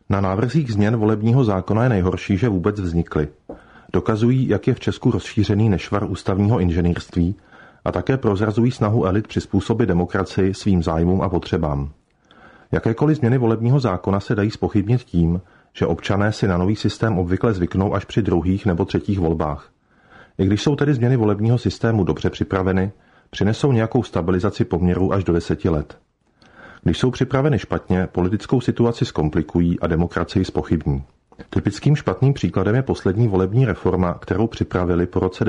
Na návrzích změn volebního zákona je nejhorší, že vůbec vznikly. Dokazují, jak je v Česku rozšířený nešvar ústavního inženýrství a také prozrazují snahu elit přizpůsobit demokracii svým zájmům a potřebám. Jakékoliv změny volebního zákona se dají zpochybnit tím, že občané si na nový systém obvykle zvyknou až při druhých nebo třetích volbách. I když jsou tedy změny volebního systému dobře připraveny, přinesou nějakou stabilizaci poměrů až do 10 let. Když jsou připraveny špatně, politickou situaci zkomplikují a demokracii zpochybní. Typickým špatným příkladem je poslední volební reforma, kterou připravili po roce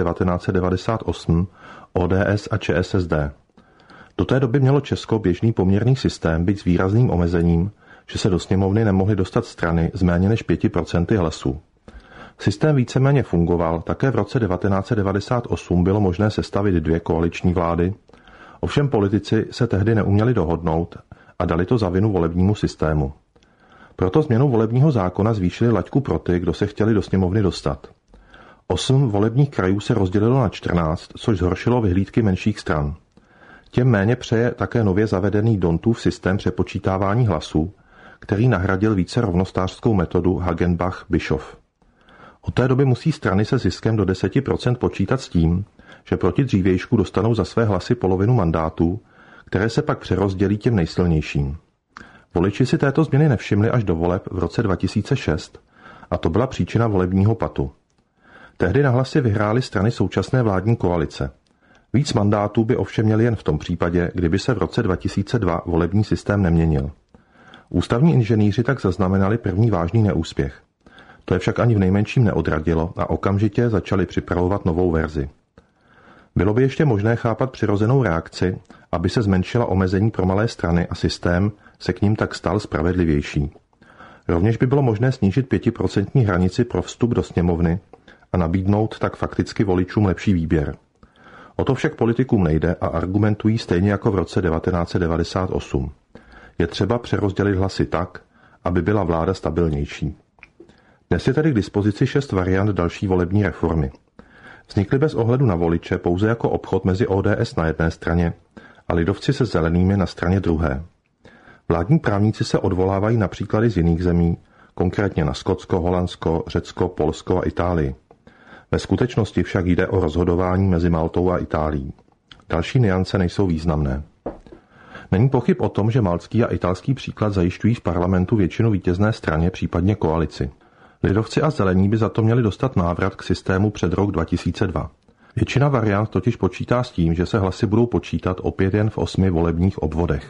1998 ODS a ČSSD. Do té doby mělo Česko běžný poměrný systém, byť s výrazným omezením, že se do sněmovny nemohly dostat strany z méně než 5% hlasů. Systém víceméně fungoval, také v roce 1998 bylo možné sestavit 2 koaliční vlády, ovšem politici se tehdy neuměli dohodnout a dali to za vinu volebnímu systému. Proto změnou volebního zákona zvýšili laťku pro ty, kdo se chtěli do sněmovny dostat. 8 volebních krajů se rozdělilo na 14, což zhoršilo vyhlídky menších stran. Těm méně přeje také nově zavedený D'Hondtův systém přepočítávání hlasů, který nahradil více rovnostářskou metodu Hagenbach-Bischoff. Od té doby musí strany se ziskem do 10% počítat s tím, že proti dřívějšku dostanou za své hlasy polovinu mandátů, které se pak přerozdělí těm nejsilnějším. Voliči si této změny nevšimli až do voleb v roce 2006 a to byla příčina volebního patu. Tehdy na hlasy vyhrály strany současné vládní koalice. Víc mandátů by ovšem měli jen v tom případě, kdyby se v roce 2002 volební systém neměnil. Ústavní inženýři tak zaznamenali první vážný neúspěch. To je však ani v nejmenším neodradilo a okamžitě začali připravovat novou verzi. Bylo by ještě možné chápat přirozenou reakci, aby se zmenšila omezení pro malé strany a systém se k ním tak stal spravedlivější. Rovněž by bylo možné snížit 5% hranici pro vstup do sněmovny a nabídnout tak fakticky voličům lepší výběr. O to však politikům nejde a argumentují stejně jako v roce 1998. Je třeba přerozdělit hlasy tak, aby byla vláda stabilnější. Dnes je tedy k dispozici 6 variant další volební reformy. Vznikly bez ohledu na voliče pouze jako obchod mezi ODS na jedné straně a lidovci se zelenými na straně druhé. Vládní právníci se odvolávají na příklady z jiných zemí, konkrétně na Skotsko, Holandsko, Řecko, Polsko a Itálii. Ve skutečnosti však jde o rozhodování mezi Maltou a Itálií. Další nuance nejsou významné. Není pochyb o tom, že maltský a italský příklad zajišťují v parlamentu většinu vítězné straně, případně koalici. Lidovci a zelení by za to měli dostat návrat k systému před rok 2002. Většina variant totiž počítá s tím, že se hlasy budou počítat opět jen v 8 volebních obvodech.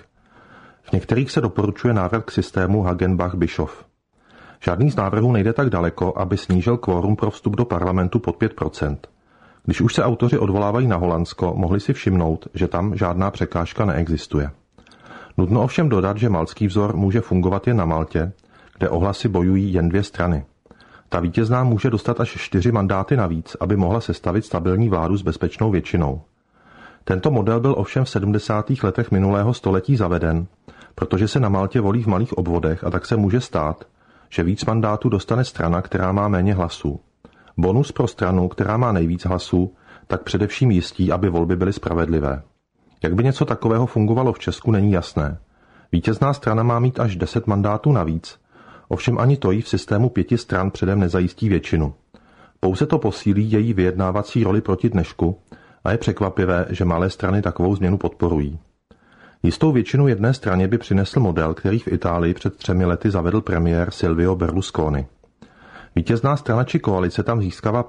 V některých se doporučuje návrat k systému Hagenbach-Bischoff. Žádný z návrhů nejde tak daleko, aby snížil kvórum pro vstup do parlamentu pod 5%. Když už se autoři odvolávají na Holandsko, mohli si všimnout, že tam žádná překážka neexistuje. Nutno ovšem dodat, že maltský vzor může fungovat jen na Maltě, kde o hlasy bojují jen 2 strany. Ta vítězná může dostat až 4 mandáty navíc, aby mohla sestavit stabilní vládu s bezpečnou většinou. Tento model byl ovšem v 70. letech minulého století zaveden, protože se na Maltě volí v malých obvodech a tak se může stát, že víc mandátů dostane strana, která má méně hlasů. Bonus pro stranu, která má nejvíc hlasů, tak především jistí, aby volby byly spravedlivé. Jak by něco takového fungovalo v Česku, není jasné. Vítězná strana má mít až 10 mandátů navíc, ovšem ani to jí v systému 5 stran předem nezajistí většinu. Pouze to posílí její vyjednávací roli proti dnešku a je překvapivé, že malé strany takovou změnu podporují. Jistou většinu jedné straně by přinesl model, který v Itálii před 3 lety zavedl premiér Silvio Berlusconi. Vítězná strana či koalice tam získává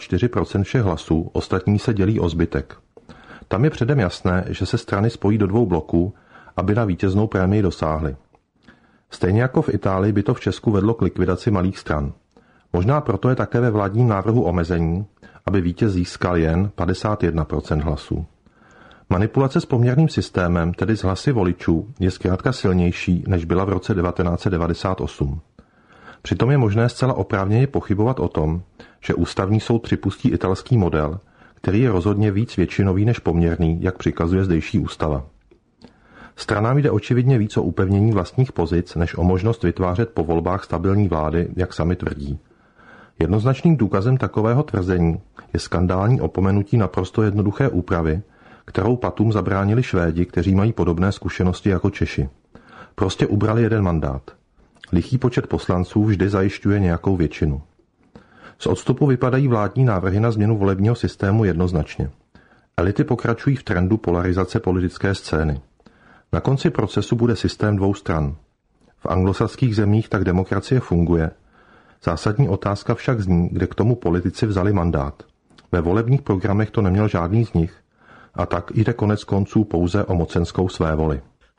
54% všech hlasů, ostatní se dělí o zbytek. Tam je předem jasné, že se strany spojí do 2 bloků, aby na vítěznou prémii dosáhly. Stejně jako v Itálii by to v Česku vedlo k likvidaci malých stran. Možná proto je také ve vládním návrhu omezení, aby vítěz získal jen 51% hlasů. Manipulace s poměrným systémem, tedy s hlasy voličů, je zkrátka silnější, než byla v roce 1998. Přitom je možné zcela oprávněně pochybovat o tom, že ústavní soud připustí italský model, který je rozhodně víc většinový než poměrný, jak přikazuje zdejší ústava. Stranám jde očividně víc o upevnění vlastních pozic, než o možnost vytvářet po volbách stabilní vlády, jak sami tvrdí. Jednoznačným důkazem takového tvrzení je skandální opomenutí naprosto jednoduché úpravy, kterou patům zabránili Švédi, kteří mají podobné zkušenosti jako Češi. Prostě ubrali 1 mandát. Lichý počet poslanců vždy zajišťuje nějakou většinu. Z odstupu vypadají vládní návrhy na změnu volebního systému jednoznačně. Elity pokračují v trendu polarizace politické scény. Na konci procesu bude systém dvou stran. V anglosaských zemích tak demokracie funguje. Zásadní otázka však zní, kde k tomu politici vzali mandát. Ve volebních programech to neměl žádný z nich, a tak jde konec konců pouze o mocenskou svévoli.